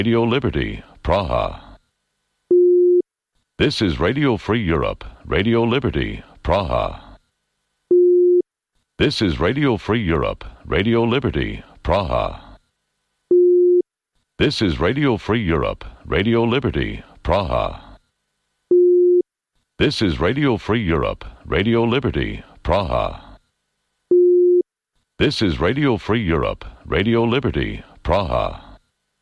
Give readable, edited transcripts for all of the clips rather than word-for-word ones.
Radio Liberty, Praha. This is Radio Free Europe, Radio Liberty, Praha. This is Radio Free Europe, Radio Liberty, Praha. This is Radio Free Europe, Radio Liberty, Praha. This is Radio Free Europe, Radio Liberty, Praha. This is Radio Free Europe, Radio Liberty, Praha.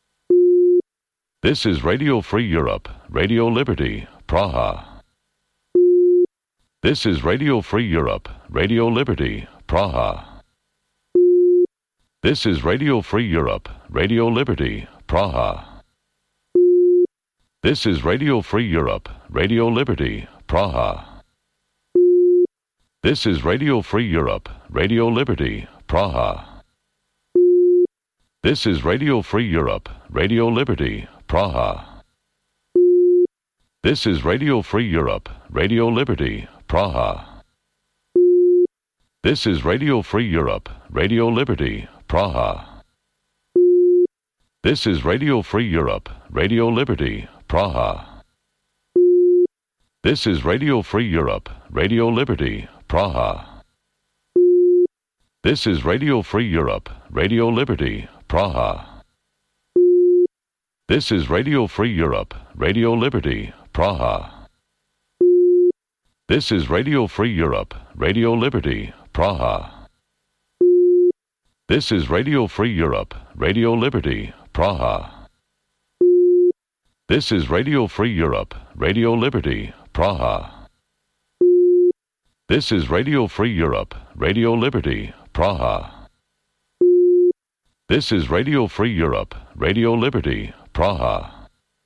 This is Radio Free Europe, Radio Liberty, Praha. This is Radio Free Europe, Radio Liberty, Praha. This is Radio Free Europe, Radio Liberty, Praha. This is Radio Free Europe, Radio Liberty, Praha. This is Radio Free Europe, Radio Liberty, Praha. This is Radio Free Europe, Radio Liberty, Praha. This is Radio Free Europe, Radio Liberty, Praha. This is Radio Free Europe, Radio Liberty, Praha. This is Radio Free Europe, Radio Liberty, Praha. This is Radio Free Europe, Radio Liberty, Praha. This is Radio Free Europe, Radio Liberty, Praha. This is Radio Free Europe, Radio Liberty, Praha. This is Radio Free Europe, Radio Liberty, Praha. This is Radio Free Europe, Radio Liberty, Praha. This is Radio Free Europe, Radio Liberty, Praha. This is Radio Free Europe, Radio Liberty, Praha. This is Radio Free Europe, Radio Liberty, Praha.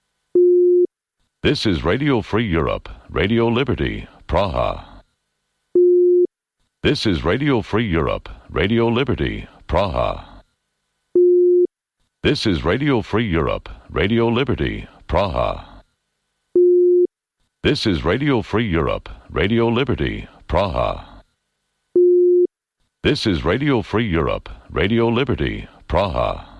This is Radio Free Europe, Radio Liberty, Praha. This is Radio Free Europe, Radio Liberty, Praha. This is Radio Free Europe, Radio Liberty, Praha. This is Radio Free Europe, Radio Liberty, Praha. This is Radio Free Europe, Radio Liberty, Praha.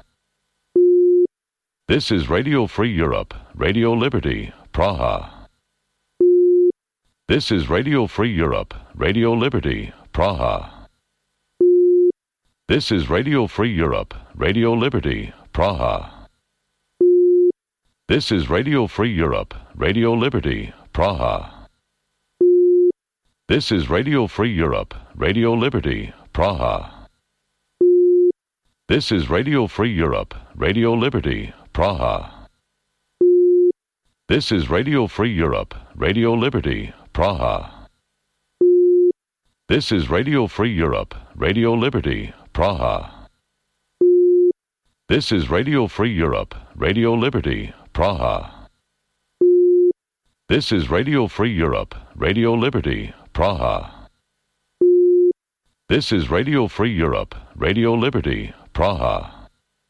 This is Radio Free Europe, Radio Liberty, Praha. This is Radio Free Europe, Radio Liberty, Praha. This is Radio Free Europe, Radio Liberty, Praha. This is Radio Free Europe, Radio Liberty, Praha. This is Radio Free Europe, Radio Liberty, Praha. This is Radio Free Europe, Radio Liberty, Praha. This is Radio Free Europe, Radio Liberty, Praha. This is Radio Free Europe, Radio Liberty, Praha. This is Radio Free Europe, Radio Liberty, Praha. This is Radio Free Europe, Radio Liberty, Praha. This is Radio Free Europe, Radio Liberty, Praha.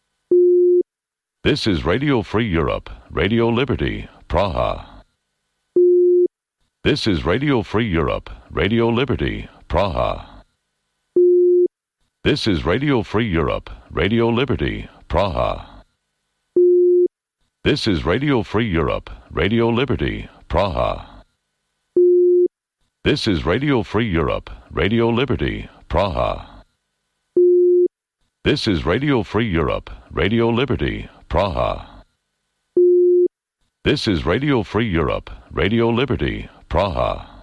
This is Radio Free Europe, Radio Liberty, Praha. This is Radio Free Europe, Radio Liberty, Praha. This is Radio Free Europe, Radio Liberty, Praha. This is Radio Free Europe, Radio Liberty, Praha. This is Radio Free Europe, Radio Liberty, Praha. This is Radio Free Europe, Radio Liberty, Praha. This is Radio Free Europe, Radio Liberty, Praha.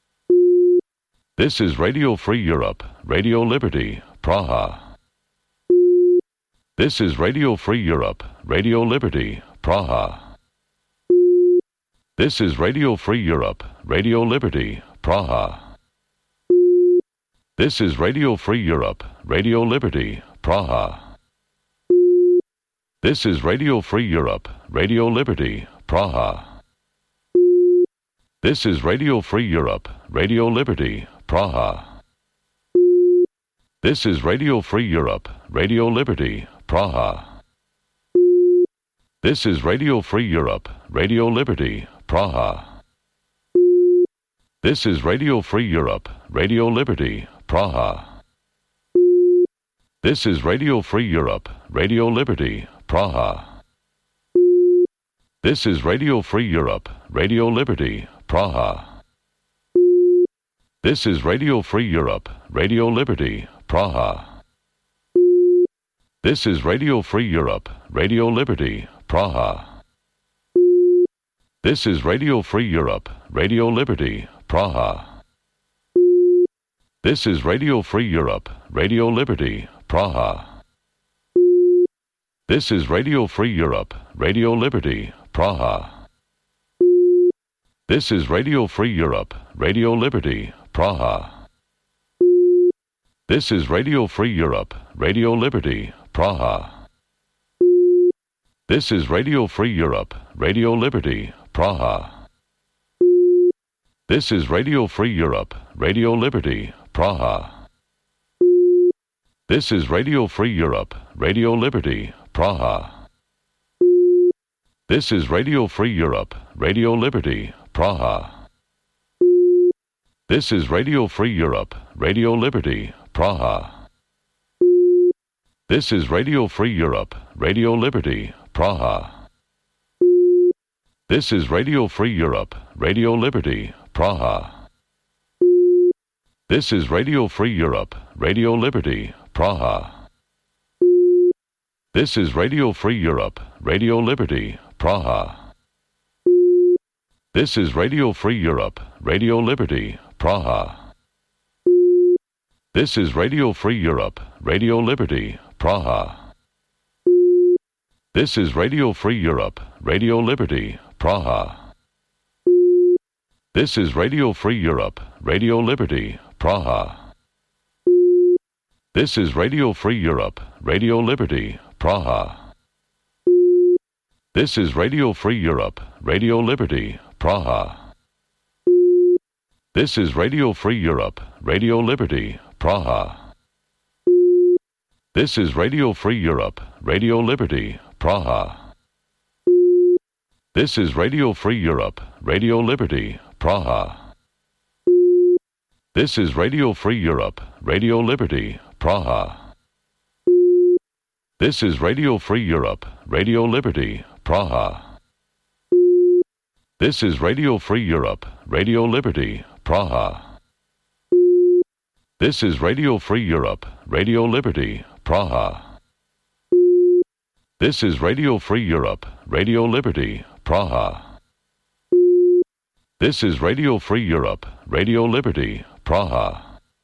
This is Radio Free Europe, Radio Liberty, Praha. This is Radio Free Europe, Radio Liberty, Praha. This is Radio Free Europe, Radio Liberty, Praha. This is Radio Free Europe, Radio Liberty, Praha. This is Radio Free Europe, Radio Liberty, Praha. This is Radio Free Europe, Radio Liberty, Praha. This is Radio Free Europe, Radio Liberty, Praha. This is Radio Free Europe, Radio Liberty, Praha. This is Radio Free Europe, Radio Liberty, Praha. This is Radio Free Europe, Radio Liberty, Praha. This is Radio Free Europe, Radio Liberty, Praha. This is Radio Free Europe, Radio Liberty, Praha. This is Radio Free Europe, Radio Liberty, Praha. This is Radio Free Europe, Radio Liberty, Praha. This is Radio Free Europe, Radio Liberty, Praha. This is Radio Free Europe, Radio Liberty, Praha. This is Radio Free Europe, Radio Liberty, Praha. This is Radio Free Europe, Radio Liberty, Praha. This is Radio Free Europe, Radio Liberty, Praha. This is Radio Free Europe, Radio Liberty, Praha. This is Radio Free Europe, Radio Liberty, Praha. This is Radio Free Europe, Radio Liberty, Praha. This is Radio Free Europe, Radio Liberty, Praha. This is Radio Free Europe, Radio Liberty, Praha. This is Radio Free Europe, Radio Liberty, Praha. This is Radio Free Europe, Radio Liberty, Praha. This is Radio Free Europe, Radio Liberty, Praha. This is Radio Free Europe, Radio Liberty, Praha. This is Radio Free Europe, Radio Liberty, Praha. This is Radio Free Europe, Radio Liberty, Praha. This is Radio Free Europe, Radio Liberty, Praha. This is Radio Free Europe, Radio Liberty, Praha. This is Radio Free Europe, Radio Liberty, Praha. This is Radio Free Europe, Radio Liberty, Praha. This is Radio Free Europe, Radio Liberty, Praha. This is Radio Free Europe, Radio Liberty, Praha. This is Radio Free Europe, Radio Liberty, Praha. This is Radio Free Europe, Radio Liberty, Praha. This is Radio Free Europe, Radio Liberty, Praha. This is Radio Free Europe, Radio Liberty, Praha. This is Radio Free Europe, Radio Liberty, Praha. This is Radio Free Europe, Radio Liberty, Praha.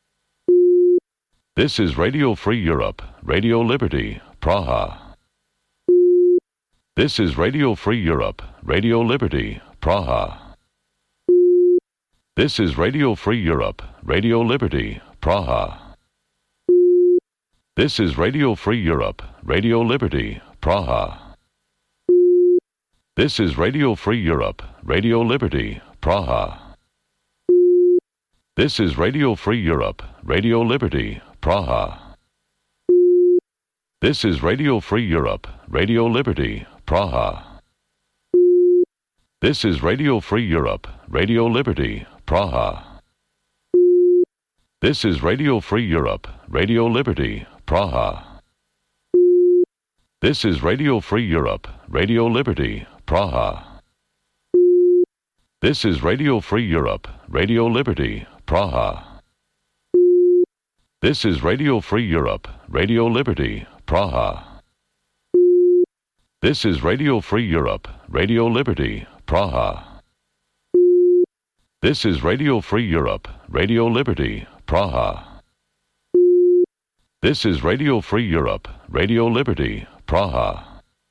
This is Radio Free Europe, Radio Liberty, Praha. This is Radio Free Europe, Radio Liberty, Praha. This is Radio Free Europe, Radio Liberty, Praha. This is Radio Free Europe, Radio Liberty, Praha. This is Radio Free Europe, Radio Liberty, Praha. This is Radio Free Europe, Radio Liberty, Praha. This is Radio Free Europe, Radio Liberty, Praha. This is Radio Free Europe, Radio Liberty, Praha. This is Radio Free Europe, Radio Liberty, Praha. This is Radio Free Europe, Radio Liberty, Praha. This is Radio Free Europe, Radio Liberty, Praha. This is Radio Free Europe, Radio Liberty, Praha. This is Radio Free Europe, Radio Liberty, Praha. This is Radio Free Europe, Radio Liberty, Praha. This is Radio Free Europe, Radio Liberty, Praha.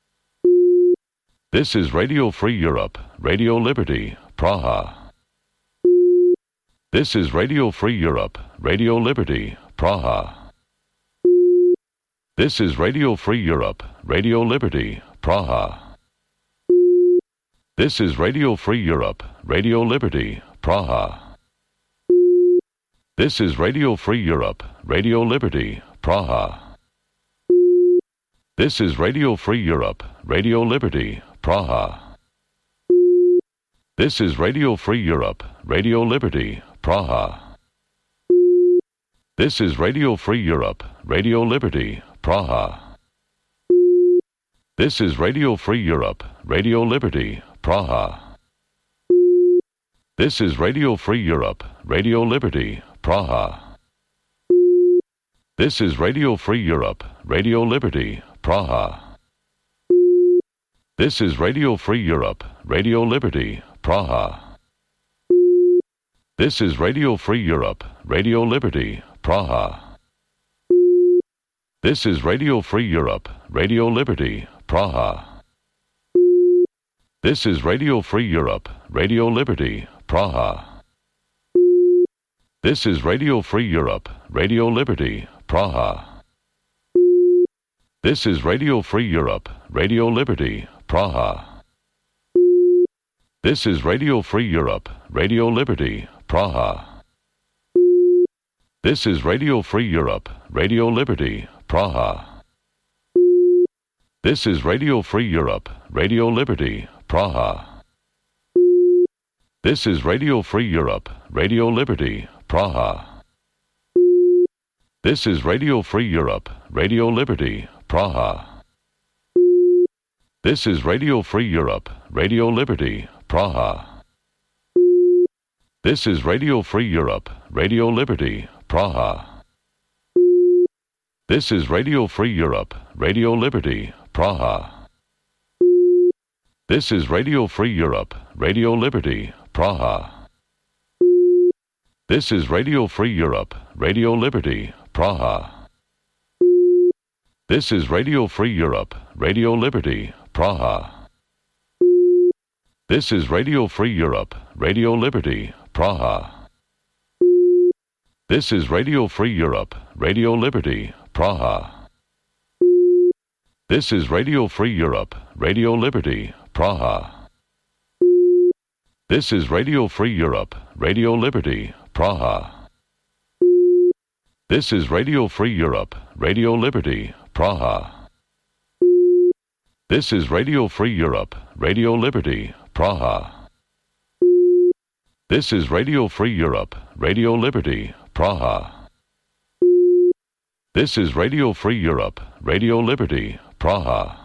This is Radio Free Europe, Radio Liberty, Praha. This is Radio Free Europe, Radio Liberty, Praha. This is Radio Free Europe, Radio Liberty, Praha. This is Radio Free Europe, Radio Liberty, Praha. This is Radio Free Europe, Radio Liberty, Praha. This is Radio Free Europe, Radio Liberty, Praha. This is Radio Free Europe, Radio Liberty, Praha. This is Radio Free Europe, Radio Liberty, Praha. This is Radio Free Europe, Radio Liberty, Praha. This is Radio Free Europe, Radio Liberty, Praha. This is Radio Free Europe, Radio Liberty, Praha. This is Radio Free Europe, Radio Liberty, Praha. This is Radio Free Europe, Radio Liberty, Praha. This is Radio Free Europe, Radio Liberty, Praha. This is Radio Free Europe, Radio Liberty, Praha. This is Radio Free Europe, Radio Liberty, Praha. This is Radio Free Europe, Radio Liberty, Praha. This is Radio Free Europe, Radio Liberty, Praha. This is Radio Free Europe, Radio Liberty, Praha. This is Radio Free Europe, Radio Liberty, Praha. This is Radio Free Europe, Radio Liberty, Praha. This is Radio Free Europe, Radio Liberty, Praha. This is Radio Free Europe, Radio Liberty, Praha. This is Radio Free Europe, Radio Liberty, Praha. This is Radio Free Europe, Radio Liberty, Praha. This is Radio Free Europe, Radio Liberty, Praha. This is Radio Free Europe, Radio Liberty, Praha. This is Radio Free Europe, Radio Liberty, Praha. This is Radio Free Europe, Radio Liberty, Praha. This is Radio Free Europe, Radio Liberty, Praha. This is Radio Free Europe, Radio Liberty, Praha. This is Radio Free Europe, Radio Liberty, Praha. This is Radio Free Europe, Radio Liberty, Praha. This is Radio Free Europe, Radio Liberty, Praha. This is Radio Free Europe, Radio Liberty, Praha. This is Radio Free Europe, Radio Liberty, Praha.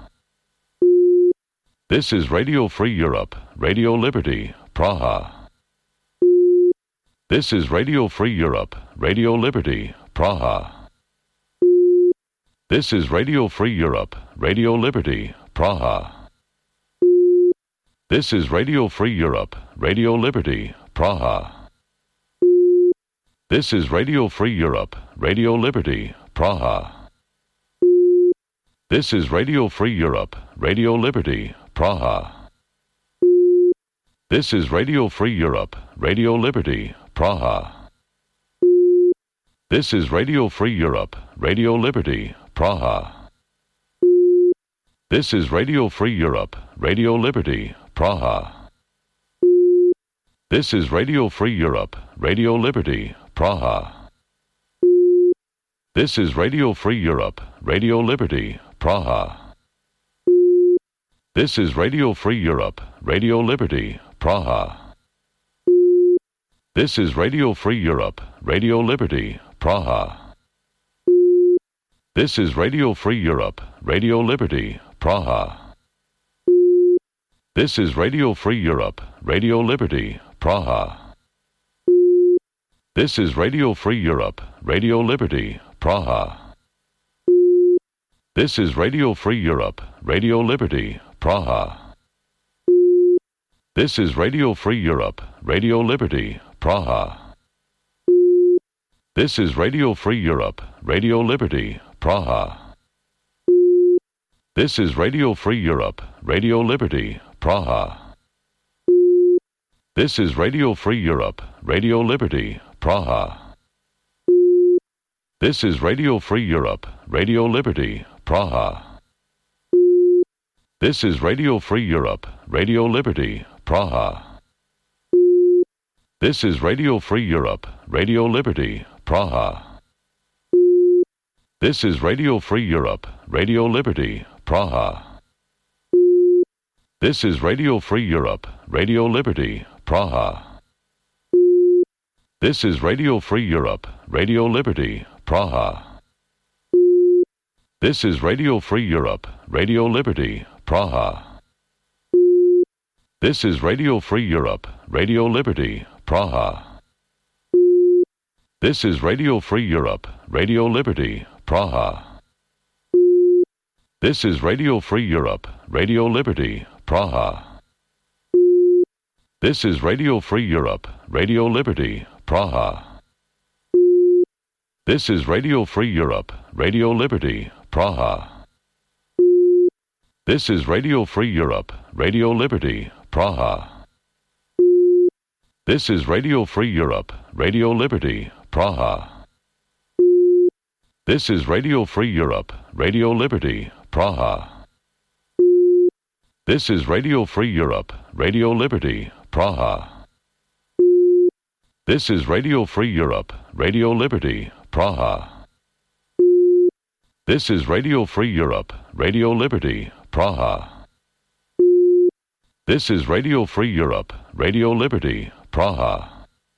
This is Radio Free Europe, Radio Liberty, Praha. This is Radio Free Europe, Radio Liberty, Praha. This is Radio Free Europe, Radio Liberty, Praha. This is Radio Free Europe, Radio Liberty, Praha. This is Radio Free Europe, Radio Liberty, Praha. This is Radio Free Europe, Radio Liberty, Praha. This is Radio Free Europe, Radio Liberty, Praha. This is Radio Free Europe, Radio Liberty, Praha. This is Radio Free Europe, Radio Liberty, Praha. This is Radio Free Europe, Radio Liberty, Praha. This is Radio Free Europe, Radio Liberty, Praha. This is Radio Free Europe, Radio Liberty, Praha. This is Radio Free Europe, Radio Liberty, Praha. This is Radio Free Europe, Radio Liberty, Praha. This is Radio Free Europe, Radio Liberty, Praha. This is Radio Free Europe, Radio Liberty, Praha. This is Radio Free Europe, Radio Liberty, Praha. This is Radio Free Europe, Radio Liberty, Praha. This is Radio Free Europe, Radio Liberty, Praha. This is Radio Free Europe, Radio Liberty, Praha. This is Radio Free Europe, Radio Liberty, Praha. This is Radio Free Europe, Radio Liberty, Praha. This is Radio Free Europe, Radio Liberty, Praha. This is Radio Free Europe, Radio Liberty, Praha. This is Radio Free Europe, Radio Liberty, Praha. This is Radio Free Europe, Radio Liberty, Praha. This is Radio Free Europe, Radio Liberty, Praha. This is Radio Free Europe, Radio Liberty, Praha. This is Radio Free Europe, Radio Liberty, Praha. This is Radio Free Europe, Radio Liberty, Praha. This is Radio Free Europe, Radio Liberty, Praha. This is Radio Free Europe, Radio Liberty, Praha. This is Radio Free Europe, Radio Liberty, Praha. This is Radio Free Europe, Radio Liberty, Praha. This is Radio Free Europe, Radio Liberty, Praha. This is Radio Free Europe, Radio Liberty, Praha. This is Radio Free Europe, Radio Liberty, Praha. This is Radio Free Europe, Radio Liberty, Praha. This is Radio Free Europe, Radio Liberty, Praha. This is Radio Free Europe, Radio Liberty, Praha.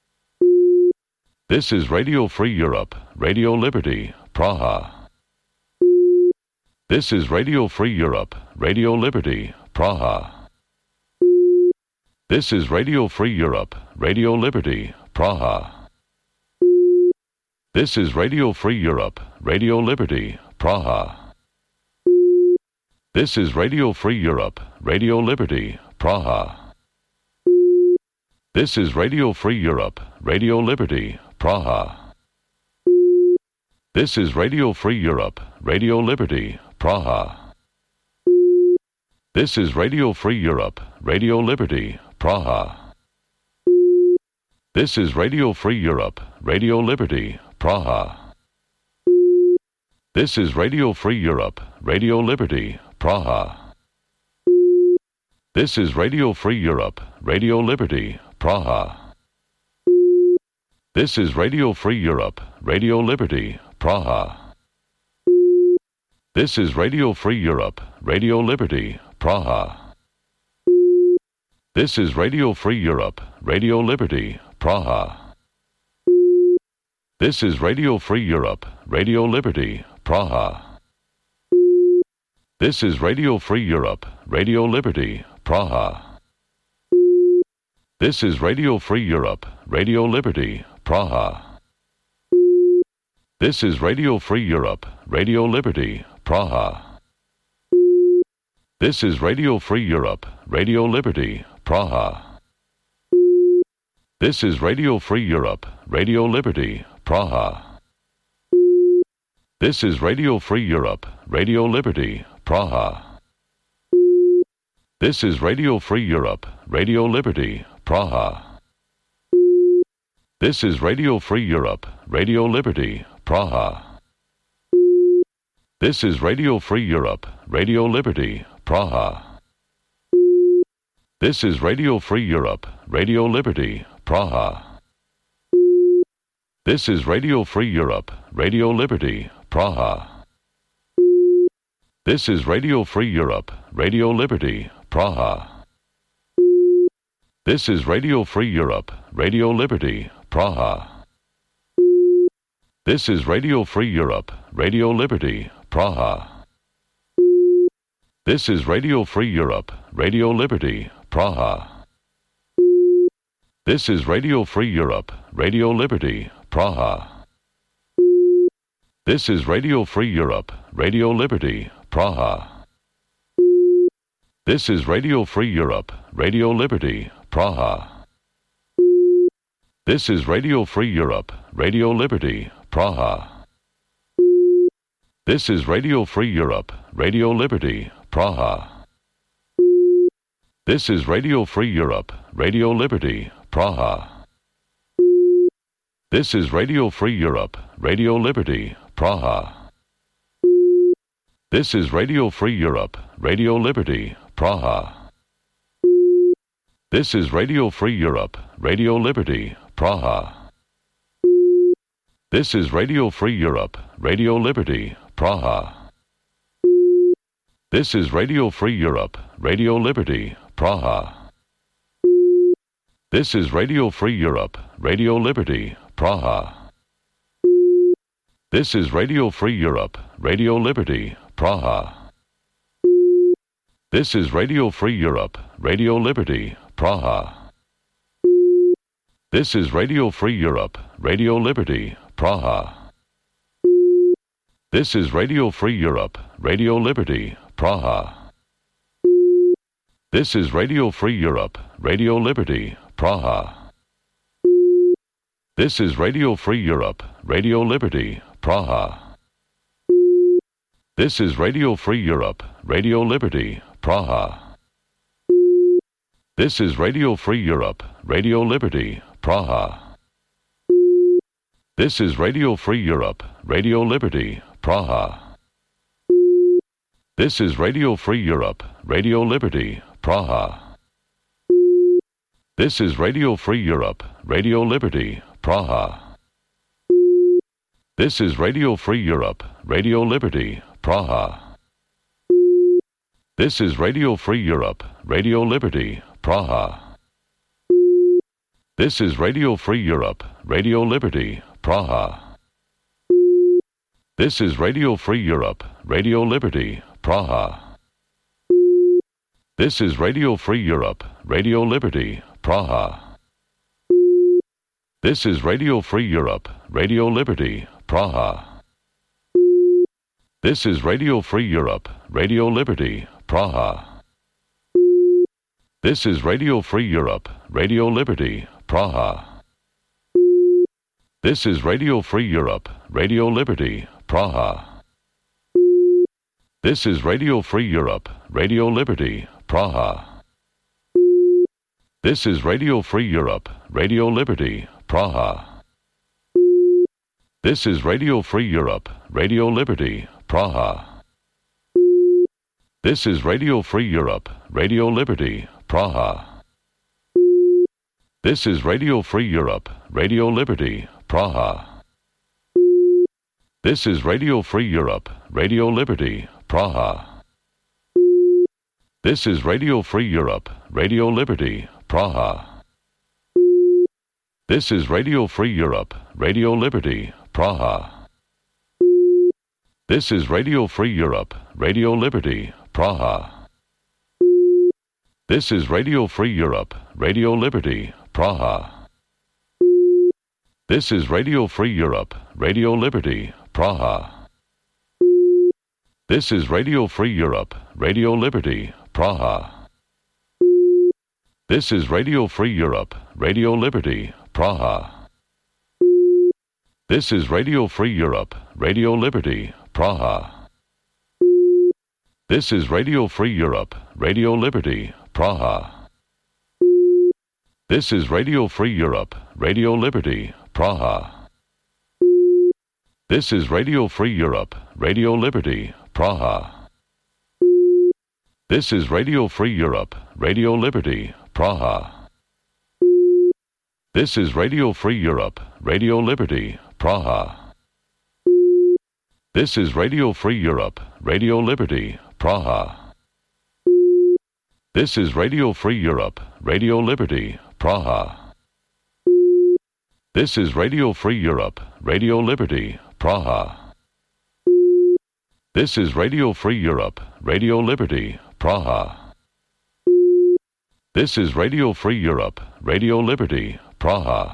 This is Radio Free Europe, Radio Liberty, Praha. This is Radio Free Europe, Radio Liberty, Praha. This is Radio Free Europe, Radio Liberty, Praha. This is Radio Free Europe, Radio Liberty, Praha. This is Radio Free Europe, Radio Liberty, Praha. This is Radio Free Europe, Radio Liberty, Praha. This is Radio Free Europe, Radio Liberty, Praha. This is Radio Free Europe, Radio Liberty, Praha. This is Radio Free Europe, Radio Liberty, Praha. This is Radio Free Europe, Radio Liberty, Praha. This is Radio Free Europe, Radio Liberty, Praha. This is Radio Free Europe, Radio Liberty, Praha. This is Radio Free Europe, Radio Liberty, Praha. This is Radio Free Europe, Radio Liberty, Praha. This is Radio Free Europe, Radio Liberty, Praha. This is Radio Free Europe, Radio Liberty, Praha. This is Radio Free Europe, Radio Liberty, Praha. This is Radio Free Europe, Radio Liberty, Praha. This is Radio Free Europe, Radio Liberty, Praha. This is Radio Free Europe, Radio Liberty, Praha. This is Radio Free Europe, Radio Liberty, Praha. This is Radio Free Europe, Radio Liberty, Praha. This is Radio Free Europe, Radio Liberty, Praha. This is Radio Free Europe, Radio Liberty, Praha. This is Radio Free Europe, Radio Liberty, Praha. This is Radio Free Europe, Radio Liberty, Praha. This is Radio Free Europe, Radio Liberty, Praha. This is Radio Free Europe, Radio Liberty, Praha. This is Radio Free Europe, Radio Liberty, Praha. This is Radio Free Europe, Radio Liberty, Praha. This is Radio Free Europe, Radio Liberty, Praha. This is Radio Free Europe, Radio Liberty, Praha. This is Radio Free Europe, Radio Liberty, Praha. This is Radio Free Europe, Radio Liberty, Praha. This is Radio Free Europe, Radio Liberty, Praha. This is Radio Free Europe, Radio Liberty, Praha. This is Radio Free Europe, Radio Liberty, Praha. This is Radio Free Europe, Radio Liberty, Praha. This is Radio Free Europe, Radio Liberty, Praha. This is Radio Free Europe, Radio Liberty, Praha. This is Radio Free Europe, Radio Liberty, Praha. This is Radio Free Europe, Radio Liberty, Praha. This is Radio Free Europe, Radio Liberty, Praha. This is Radio Free Europe, Radio Liberty, Praha. This is Radio Free Europe, Radio Liberty, Praha. This is Radio Free Europe, Radio Liberty, Praha. This is Radio Free Europe, Radio Liberty, Praha. This is Radio Free Europe, Radio Liberty, Praha. This is Radio Free Europe, Radio Liberty, Praha. This is Radio Free Europe, Radio Liberty, Praha. This is Radio Free Europe, Radio Liberty, Praha. This is Radio Free Europe, Radio Liberty, Praha. This is Radio Free Europe, Radio Liberty, Praha. This is Radio Free Europe, Radio Liberty, Praha. This is Radio Free Europe, Radio Liberty, Praha. This is Radio Free Europe, Radio Liberty, Praha. This is Radio Free Europe, Radio Liberty, Praha. This is Radio Free Europe, Radio Liberty, Praha. This is Radio Free Europe, Radio Liberty, Praha. This is Radio Free Europe, Radio Liberty, Praha. This is Radio Free Europe, Radio Liberty, Praha. This is Radio Free Europe, Radio Liberty, Praha. This is Radio Free Europe, Radio Liberty, Praha. This is Radio Free Europe, Radio Liberty, Praha. This is Radio Free Europe, Radio Liberty, Praha. This is Radio Free Europe, Radio Liberty, Praha. This is Radio Free Europe, Radio Liberty, Praha. This is Radio Free Europe, Radio Liberty, Praha. This is Radio Free Europe, Radio Liberty, Praha. This is Radio Free Europe, Radio Liberty, Praha. This is Radio Free Europe, Radio Liberty, Praha. This is Radio Free Europe, Radio Liberty, Praha. This is Radio Free Europe, Radio Liberty, Praha. This is Radio Free Europe, Radio Liberty, Praha. This is Radio Free Europe, Radio Liberty, Praha. This is Radio Free Europe, Radio Liberty, Praha. This is Radio Free Europe, Radio Liberty, Praha. This is Radio Free Europe, Radio Liberty, Praha. This is Radio Free Europe, Radio Liberty, Praha. This is Radio Free Europe, Radio Liberty, Praha. This is Radio Free Europe, Radio Liberty, Praha. This is Radio Free Europe, Radio Liberty, Praha. This is Radio Free Europe, Radio Liberty, Praha. This is Radio Free Europe, Radio Liberty, Praha. This is Radio Free Europe, Radio Liberty, Praha. This is Radio Free Europe, Radio Liberty, Praha.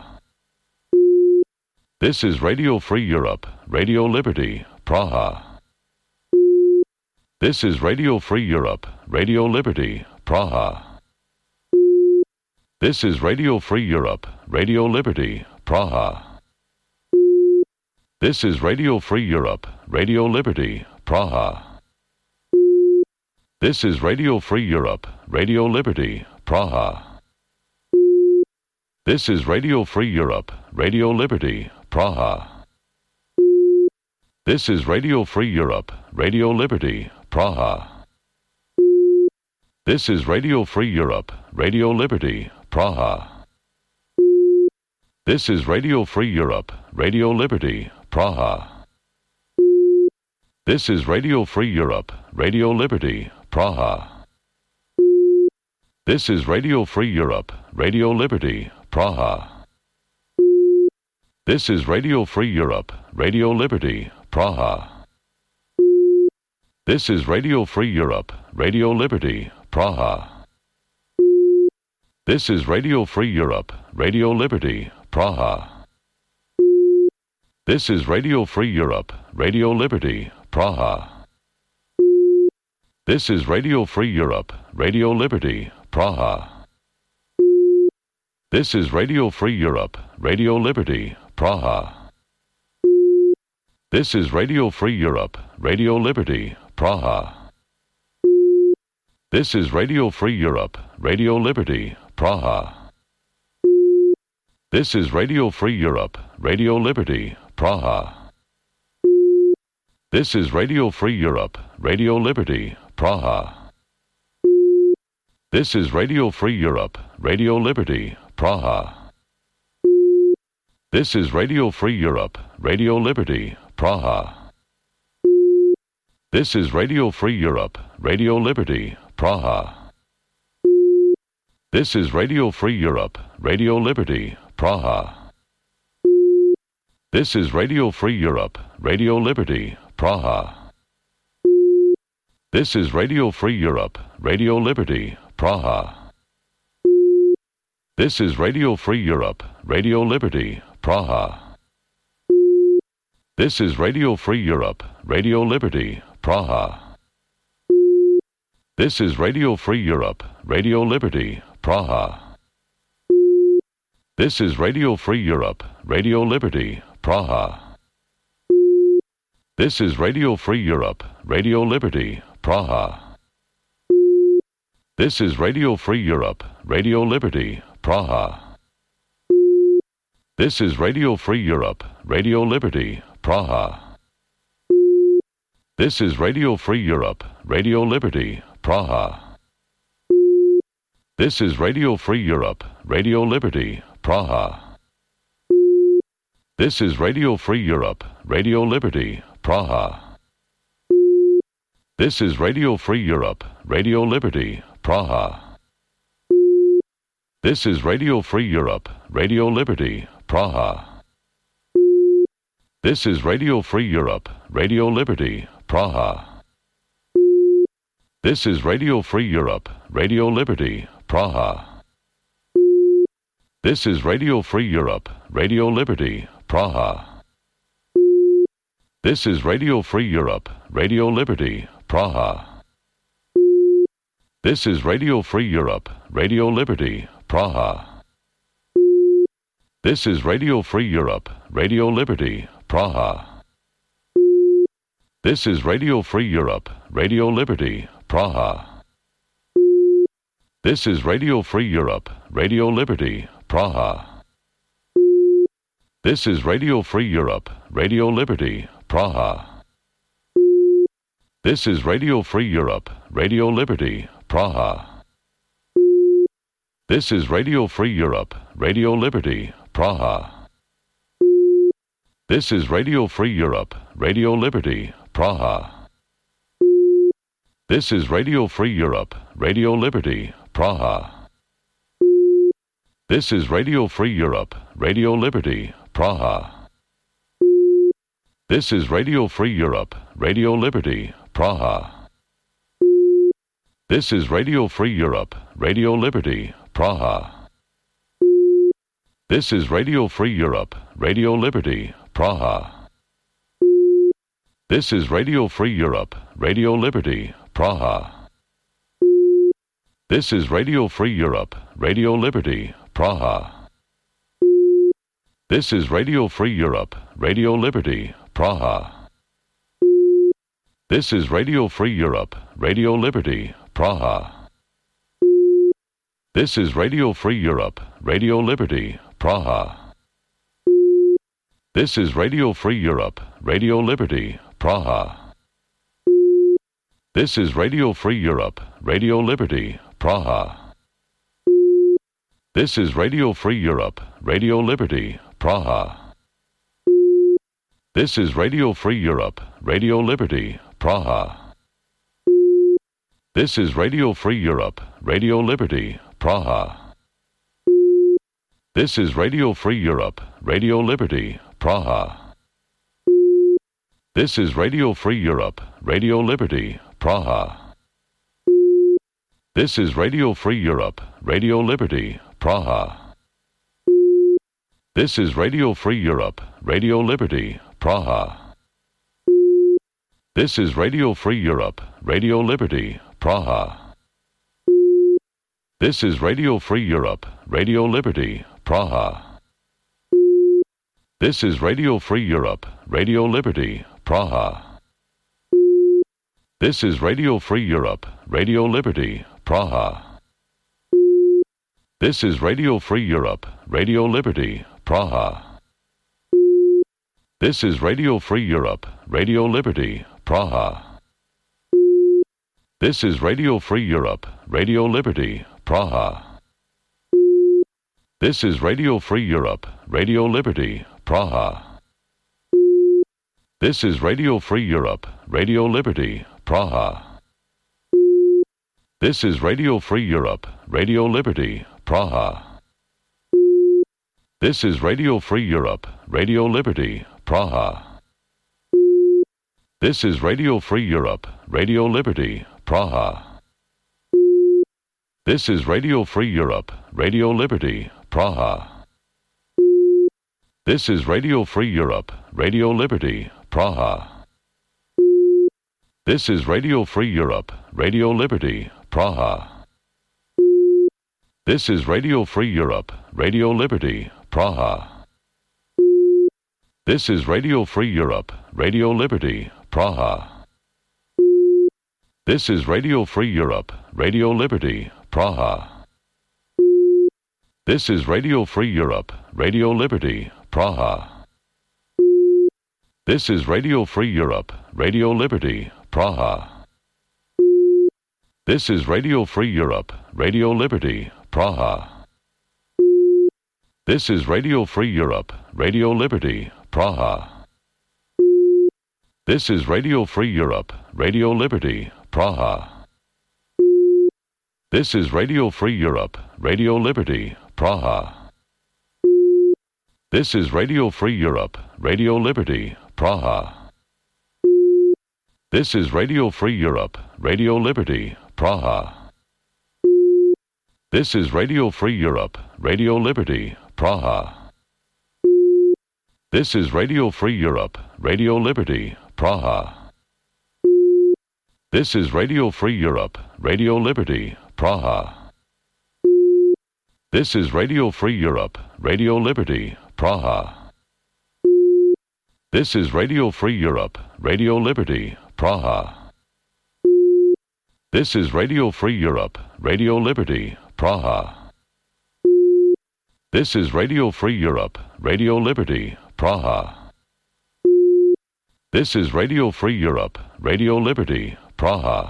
This is Radio Free Europe, Radio Liberty, Praha. This is Radio Free Europe, Radio Liberty, Praha. This is Radio Free Europe, Radio Liberty, Praha. This is Radio Free Europe, Radio Liberty, Praha. This is Radio Free Europe, Radio Liberty, Praha. This is Radio Free Europe, Radio Liberty, Praha. This is Radio Free Europe, Radio Liberty, Praha. This is Radio Free Europe, Radio Liberty, Praha. This is Radio Free Europe, Radio Liberty, Praha. This is Radio Free Europe, Radio Liberty, Praha. This is Radio Free Europe, Radio Liberty, Praha. This is Radio Free Europe, Radio Liberty, Praha. This is Radio Free Europe, Radio Liberty, Praha. This is Radio Free Europe, Radio Liberty, Praha. This is Radio Free Europe, Radio Liberty, Praha. This is Radio Free Europe, Radio Liberty, Praha. This is Radio Free Europe, Radio Liberty, Praha. This is Radio Free Europe, Radio Liberty, Praha. This is Radio Free Europe, Radio Liberty, Praha. This is Radio Free Europe, Radio Liberty, Praha. This is Radio Free Europe, Radio Liberty, Praha. This is Radio Free Europe, Radio Liberty, Praha. This is Radio Free Europe, Radio Liberty, Praha. This is Radio Free Europe, Radio Liberty, Praha. This is Radio Free Europe, Radio Liberty, Praha. This is Radio Free Europe, Radio Liberty, Praha. This is Radio Free Europe, Radio Liberty, Praha. This is Radio Free Europe, Radio Liberty, Praha. This is Radio Free Europe, Radio Liberty, Praha. This is Radio Free Europe, Radio Liberty, Praha. This is Radio Free Europe, Radio Liberty, Praha. This is Radio Free Europe, Radio Liberty, Praha. This is Radio Free Europe, Radio Liberty, Praha. This is Radio Free Europe, Radio Liberty, Praha. This is Radio Free Europe, Radio Liberty, Praha. This is Radio Free Europe, Radio Liberty, Praha. This is Radio Free Europe, Radio Liberty, Praha. This is Radio Free Europe, Radio Liberty, Praha. This is Radio Free Europe, Radio Liberty, Praha. This is Radio Free Europe, Radio Liberty, Praha. This is Radio Free Europe, Radio Liberty, Praha. This is Radio Free Europe, Radio Liberty, Praha. This is Radio Free Europe, Radio Liberty, Praha. This is Radio Free Europe, Radio Liberty, Praha. This is Radio Free Europe, Radio Liberty, Praha. This is Radio Free Europe, Radio Liberty, Praha. This is Radio Free Europe, Radio Liberty, Praha. This is Radio Free Europe, Radio Liberty, Praha. This is Radio Free Europe, Radio Liberty, Praha. This is Radio Free Europe, Radio Liberty, Praha. This is Radio Free Europe, Radio Liberty, Praha. This is Radio Free Europe, Radio Liberty, Praha. This is Radio Free Europe, Radio Liberty, Praha. This is Radio Free Europe, Radio Liberty, Praha. This is Radio Free Europe, Radio Liberty, Praha. This is Radio Free Europe, Radio Liberty, Praha. This is Radio Free Europe, Radio Liberty, Praha. This is Radio Free Europe, Radio Liberty, Praha. This is Radio Free Europe, Radio Liberty, Praha. This is Radio Free Europe, Radio Liberty, Praha. This is Radio Free Europe, Radio Liberty, Praha. This is Radio Free Europe, Radio Liberty, Praha. This is Radio Free Europe, Radio Liberty, Praha. This is Radio Free Europe, Radio Liberty, Praha. This is Radio Free Europe, Radio Liberty, Praha. This is Radio Free Europe, Radio Liberty, Praha. This is Radio Free Europe, Radio Liberty, Praha. This is Radio Free Europe, Radio Liberty, Praha. This is Radio Free Europe, Radio Liberty, Praha. This is Radio Free Europe, Radio Liberty, Praha. This is Radio Free Europe, Radio Liberty, Praha. This is Radio Free Europe, Radio Liberty, Praha. This is Radio Free Europe, Radio Liberty, Praha. This is Radio Free Europe, Radio Liberty, Praha. This is Radio Free Europe, Radio Liberty, Praha. This is Radio Free Europe, Radio Liberty, Praha. This is Radio Free Europe, Radio Liberty, Praha. This is Radio Free Europe, Radio Liberty, Praha. This is Radio Free Europe, Radio Liberty, Praha. This is Radio Free Europe, Radio Liberty, Praha. This is Radio Free Europe, Radio Liberty, Praha. This is Radio Free Europe, Radio Liberty, Praha. This is Radio Free Europe, Radio Liberty, Praha. This is Radio Free Europe, Radio Liberty, Praha. This is Radio Free Europe, Radio Liberty, Praha. This is Radio Free Europe, Radio Liberty, Praha. This is Radio Free Europe, Radio Liberty, Praha. This is Radio Free Europe, Radio Liberty, Praha. This is Radio Free Europe, Radio Liberty, Praha. This is Radio Free Europe, Radio Liberty, Praha. This is Radio Free Europe, Radio Liberty, Praha. This is Radio Free Europe, Radio Liberty, Praha. This is Radio Free Europe, Radio Liberty, Praha. This is Radio Free Europe, Radio Liberty, Praha. This is Radio Free Europe, Radio Liberty, Praha. This is Radio Free Europe, Radio Liberty, Praha. This is Radio Free Europe, Radio Liberty, Praha. This is Radio Free Europe, Radio Liberty, Praha. This is Radio Free Europe, Radio Liberty, Praha. This is Radio Free Europe, Radio Liberty, Praha. This is Radio Free Europe, Radio Liberty, Praha. This is Radio Free Europe, Radio Liberty, Praha. This is Radio Free Europe, Radio Liberty, Praha. This is Radio Free Europe, Radio Liberty, Praha.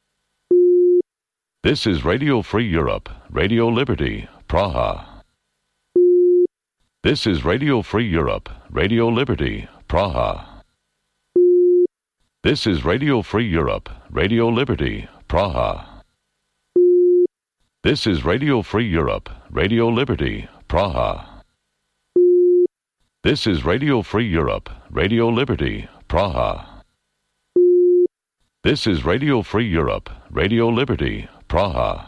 This is Radio Free Europe, Radio Liberty, Praha. This is Radio Free Europe, Radio Liberty, Praha. This is Radio Free Europe, Radio Liberty, Praha. This is Radio Free Europe, Radio Liberty, Praha. This is Radio Free Europe, Radio Liberty, Praha. This is Radio Free Europe, Radio Liberty, Praha.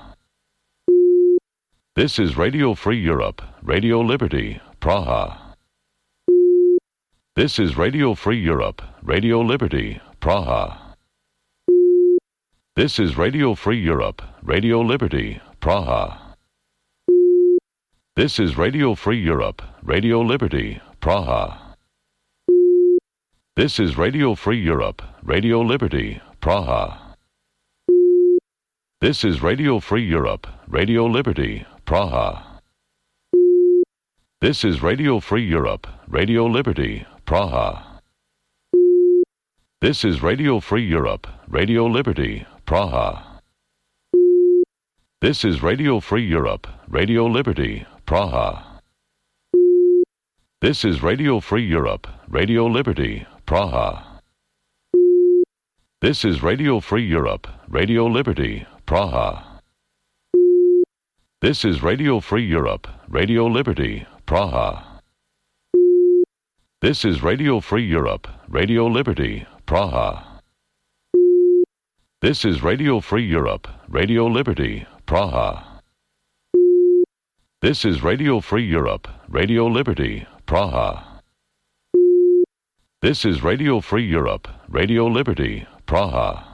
This is Radio Free Europe, Radio Liberty, Praha. This is Radio Free Europe, Radio Liberty, Praha. This is Radio Free Europe, Radio Liberty, Praha. This is Radio Free Europe, Radio Liberty, Praha. This is Radio Free Europe, Radio Liberty, Praha. This is Radio Free Europe, Radio Liberty, Praha. This is Radio Free Europe, Radio Liberty, Praha. This is Radio Free Europe, Radio Liberty, Praha. This is Radio Free Europe, Radio Liberty, Praha. This is Radio Free Europe, Radio Liberty, Praha. This is Radio Free Europe, Radio Liberty, Praha. This is Radio Free Europe, Radio Liberty, Praha. This is Radio Free Europe, Radio Liberty, Praha. This is Radio Free Europe, Radio Liberty, Praha. This is Radio Free Europe, Radio Liberty, Praha. This is Radio Free Europe, Radio Liberty, Praha.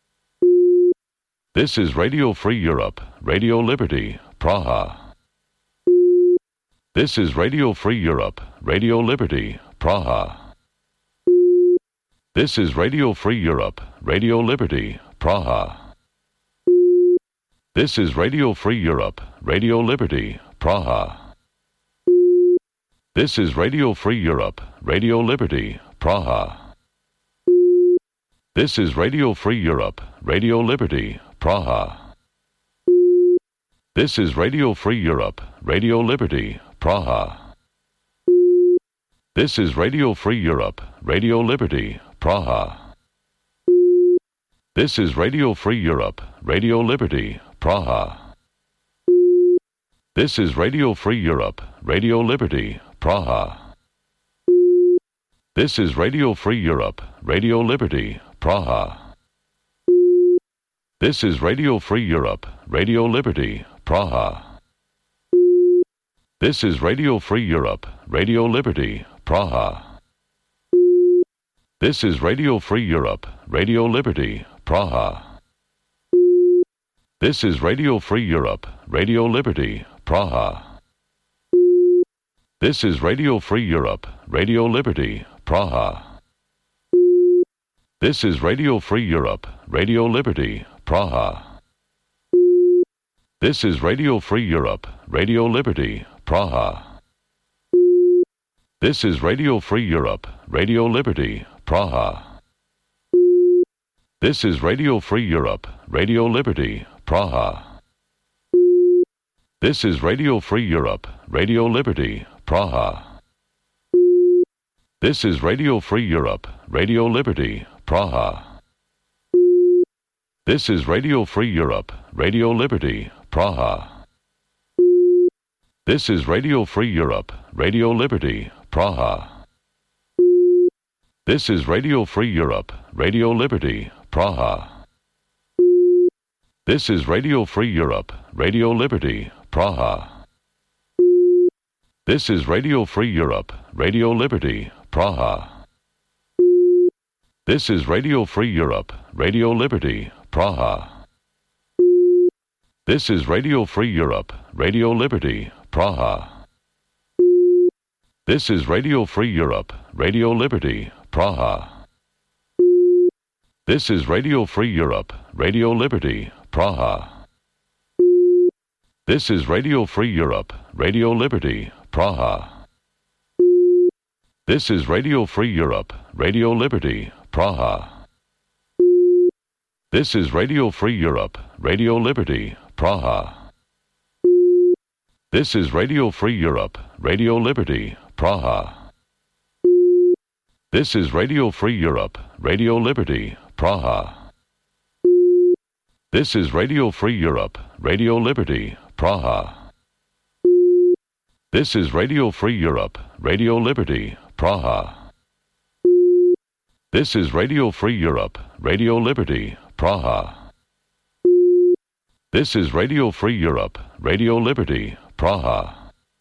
This is Radio Free Europe, Radio Liberty, Praha. This is Radio Free Europe, Radio Liberty, Praha. This is Radio Free Europe, Radio Liberty, Praha. This is Radio Free Europe, Radio Liberty, Praha. This is Radio Free Europe, Radio Liberty, Praha. This is Radio Free Europe, Radio Liberty, Praha. This is Radio Free Europe, Radio Liberty, Praha. This is Radio Free Europe, Radio Liberty, Praha. This is Radio Free Europe, Radio Liberty, Praha. This is Radio Free Europe, Radio Liberty, Praha. This is Radio Free Europe, Radio Liberty, Praha. This is Radio Free Europe, Radio Liberty, Praha. This is Radio Free Europe, Radio Liberty, Praha. This is Radio Free Europe, Radio Liberty, Praha. This is Radio Free Europe, Radio Liberty, Praha. This is Radio Free Europe, Radio Liberty, Praha. This is Radio Free Europe, Radio Liberty, Praha. This is Radio Free Europe, Radio Liberty, Praha. This is Radio Free Europe, Radio Liberty, Praha. This is Radio Free Europe, Radio Liberty, Praha. This is Radio Free Europe, Radio Liberty, Praha. This is Radio Free Europe, Radio Liberty, Praha. This is Radio Free Europe, Radio Liberty, Praha. This is Radio Free Europe, Radio Liberty, Praha. This is Radio Free Europe, Radio Liberty, Praha. This is Radio Free Europe, Radio Liberty, Praha. This is Radio Free Europe, Radio Liberty, Praha. This is Radio Free Europe, Radio Liberty, Praha. This is Radio Free Europe, Radio Liberty, Praha. This is Radio Free Europe, Radio Liberty, Praha. This is Radio Free Europe, Radio Liberty, Praha. This is Radio Free Europe, Radio Liberty, Praha. This is Radio Free Europe, Radio Liberty, Praha. This is Radio Free Europe, Radio Liberty, Praha. This is Radio Free Europe, Radio Liberty, Praha. This is Radio Free Europe, Radio Liberty, Praha. This is Radio Free Europe, Radio Liberty, Praha. This is Radio Free Europe, Radio Liberty, Praha. This is Radio Free Europe, Radio Liberty, Praha. This is Radio Free Europe, Radio Liberty, Praha.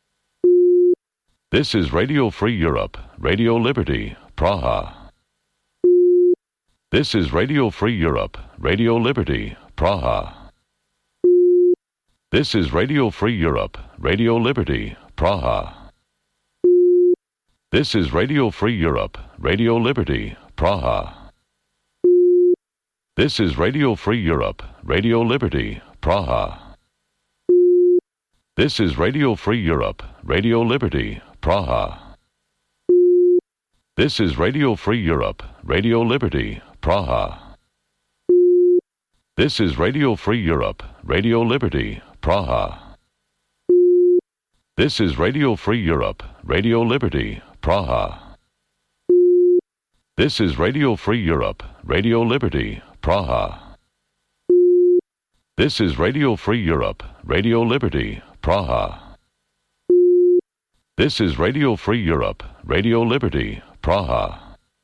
This is Radio Free Europe, Radio Liberty, Praha. This is Radio Free Europe, Radio Liberty, Praha. This is Radio Free Europe, Radio Liberty, Praha. This is Radio Free Europe, Radio Liberty, Praha. This is Radio Free Europe, Radio Liberty, Praha. This is Radio Free Europe, Radio Liberty, Praha. This is Radio Free Europe, Radio Liberty, Praha. This is Radio Free Europe, Radio Liberty, Praha. This is Radio Free Europe, Radio Liberty, Praha. This is Radio Free Europe, Radio Liberty, Praha. This is Radio Free Europe, Radio Liberty, Praha. This is Radio Free Europe, Radio Liberty, Praha.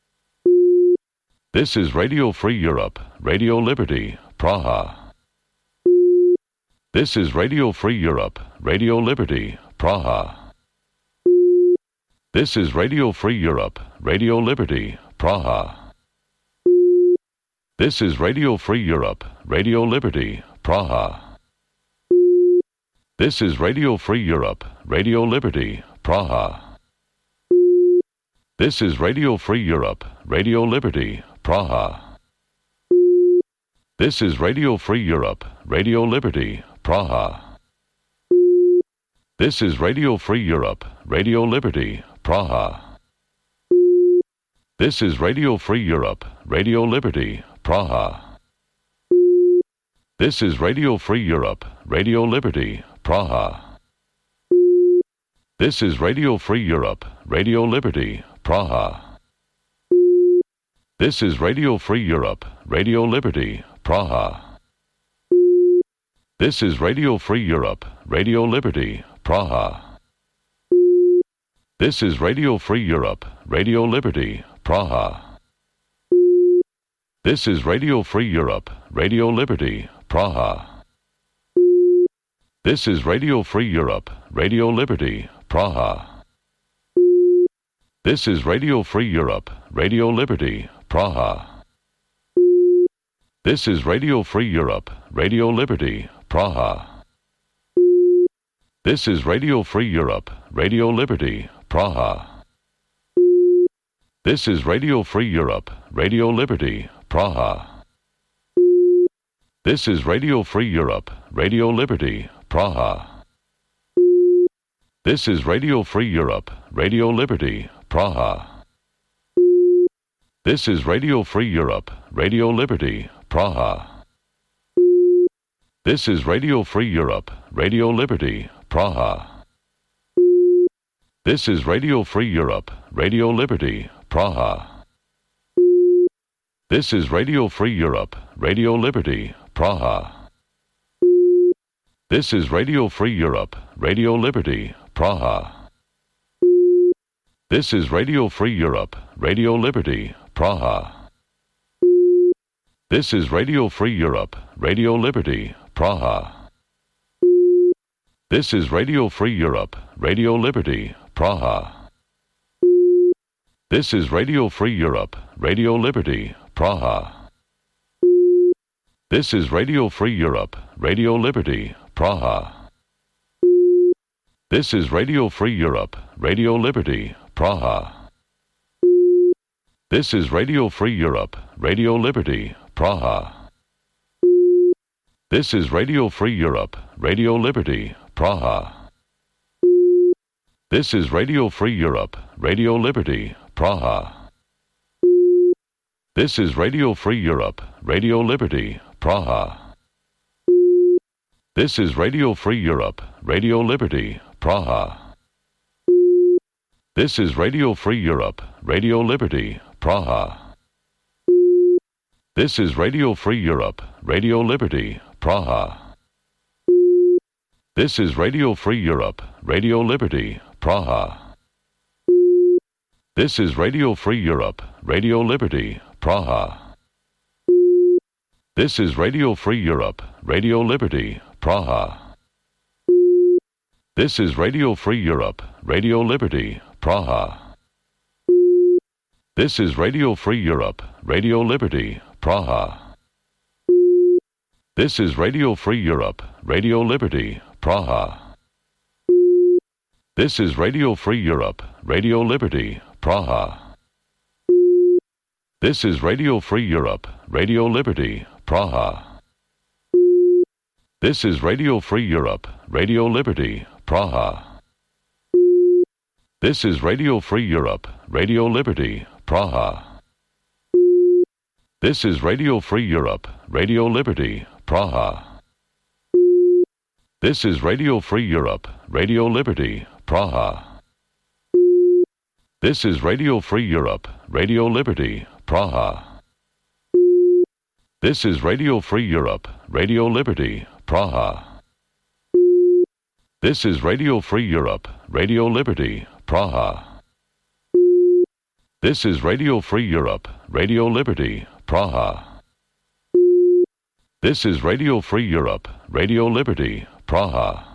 This is Radio Free Europe, Radio Liberty, Praha. This is Radio Free Europe, Radio Liberty, Praha. This is Radio Free Europe, Radio Liberty, Praha. This is Radio Free Europe, Radio Liberty, Praha. This is Radio Free Europe, Radio Liberty, Praha. This is Radio Free Europe, Radio Liberty, Praha. This is Radio Free Europe, Radio Liberty, Praha. This is Radio Free Europe, Radio Liberty, Praha. This is Radio Free Europe, Radio Liberty, Praha. This is Radio Free Europe, Radio Liberty, Praha. This is Radio Free Europe, Radio Liberty, Praha. This is Radio Free Europe, Radio Liberty, Praha. This is Radio Free Europe, Radio Liberty, Praha. This is Radio Free Europe, Radio Liberty, Praha. This is Radio Free Europe, Radio Liberty, Praha. This is Radio Free Europe, Radio Liberty, Praha. This is Radio Free Europe, Radio Liberty, Praha. This is Radio Free Europe, Radio Liberty, Praha. This is Radio Free Europe, Radio Liberty, Praha. This is Radio Free Europe, Radio Liberty, Praha. This is Radio Free Europe, Radio Liberty, Praha. This is Radio Free Europe, Radio Liberty, Praha. This is Radio Free Europe, Radio Liberty, Praha. This is Radio Free Europe, Radio Liberty, Praha. This is Radio Free Europe, Radio Liberty, Praha. This is Radio Free Europe, Radio Liberty, Praha. This is Radio Free Europe, Radio Liberty, Praha. This is Radio Free Europe, Radio Liberty, Praha. This is Radio Free Europe, Radio Liberty, Praha. This is Radio Free Europe, Radio Liberty, Praha. This is Radio Free Europe, Radio Liberty, Praha. This is Radio Free Europe, Radio Liberty, Praha. This is Radio Free Europe, Radio Liberty, Praha. This is Radio Free Europe, Radio Liberty, Praha. This is Radio Free Europe, Radio Liberty, Praha. This is Radio Free Europe, Radio Liberty, Praha. This is Radio Free Europe, Radio Liberty, Praha. This is Radio Free Europe, Radio Liberty, Praha. This is Radio Free Europe, Radio Liberty, Praha. This is Radio Free Europe, Radio Liberty, Praha. This is Radio Free Europe, Radio Liberty, Praha. This is Radio Free Europe, Radio Liberty, Praha. This is Radio Free Europe, Radio Liberty, Praha. This is Radio Free Europe, Radio Liberty, Praha. This is Radio Free Europe, Radio Liberty, Praha. This is Radio Free Europe, Radio Liberty, Praha. This is Radio Free Europe, Radio Liberty, Praha. This is Radio Free Europe, Radio Liberty, Praha. This is Radio Free Europe, Radio Liberty, Praha. This is Radio Free Europe, Radio Liberty, Praha. This is Radio Free Europe, Radio Liberty, Praha. This is Radio Free Europe, Radio Liberty, Praha. This is Radio Free Europe, Radio Liberty, Praha. This is Radio Free Europe, Radio Liberty, Praha. This is Radio Free Europe, Radio Liberty, Praha. This is Radio Free Europe, Radio Liberty, Praha. This is Radio Free Europe, Radio Liberty, Praha.